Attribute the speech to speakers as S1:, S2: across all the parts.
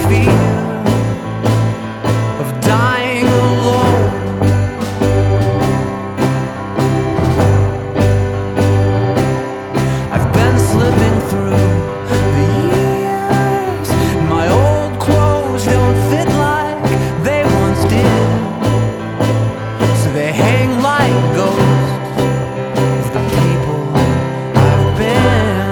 S1: fear of dying alone. I've been slipping through the years. My old clothes don't fit like they once did, so they hang like ghosts of the people I've been.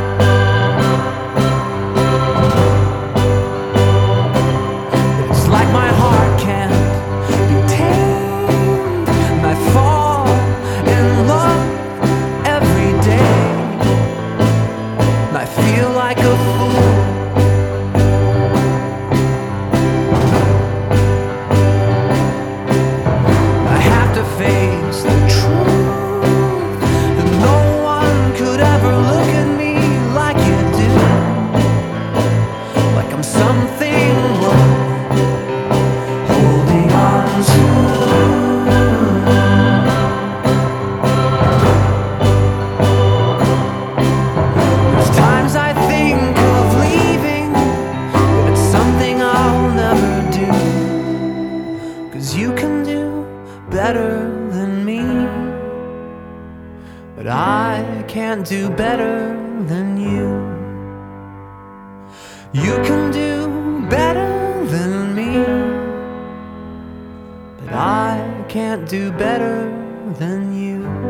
S1: It's like my heart can't be tamed, and I fall in love every day, and I feel like a fool. I have to face the truth that no one could ever look at me like you do, like I'm something worth holding on to. There's times I think of leaving, but it's something I'll never do, 'cause you can do better than me, but I can't do better than you. You can do better than me, but I can't do better than you.